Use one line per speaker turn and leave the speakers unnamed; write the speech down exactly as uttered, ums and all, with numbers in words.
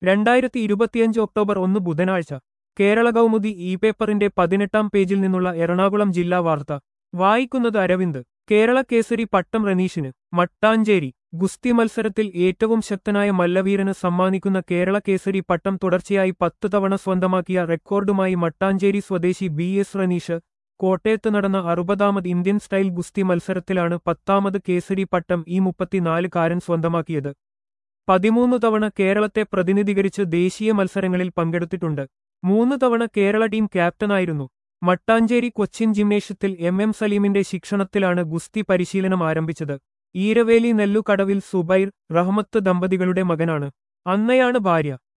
രണ്ടായിരത്തി ഇരുപത്തിയഞ്ച് ഒക്ടോബർ ഒന്ന് ബുധനാഴ്ച കേരള കൗമുദി ഇ പേപ്പറിന്റെ പതിനെട്ടാം പേജിൽ നിന്നുള്ള എറണാകുളം ജില്ലാ വാർത്ത വായിക്കുന്നത് അരവിന്ദ്. കേരള കേസരി പട്ടം റനീഷിന്. മട്ടാഞ്ചേരി. ഗുസ്തി മത്സരത്തിൽ ഏറ്റവും ശക്തനായ മല്ലവീരന് സമ്മാനിക്കുന്ന കേരള കേസരി പട്ടം തുടർച്ചയായി പത്ത് തവണ സ്വന്തമാക്കിയ റെക്കോർഡുമായി മട്ടാഞ്ചേരി സ്വദേശി ബി എസ് റനീഷ്. കോട്ടയത്ത് നടന്ന അറുപതാമത് ഇന്ത്യൻ സ്റ്റൈൽ ഗുസ്തി മത്സരത്തിലാണ് പത്താമത് കേസരി പട്ടം ഈ മുപ്പത്തിനാലുകാരൻ സ്വന്തമാക്കിയത്. പതിമൂന്ന് തവണ കേരളത്തെ പ്രതിനിധീകരിച്ച് ദേശീയ മത്സരങ്ങളിൽ പങ്കെടുത്തിട്ടുണ്ട്. മൂന്ന് തവണ കേരള ടീം ക്യാപ്റ്റനായിരുന്നു. മട്ടാഞ്ചേരി കൊച്ചിൻ ജിംനേഷ്യത്തിൽ എം എം സലീമിന്റെ ശിക്ഷണത്തിലാണ് ഗുസ്തി പരിശീലനം ആരംഭിച്ചത്. ഈരവേലി നെല്ലുകടവിൽ സുബൈർ റഹ്മത്ത് ദമ്പതികളുടെ മകനാണ്. അന്നയാണ് ഭാര്യ.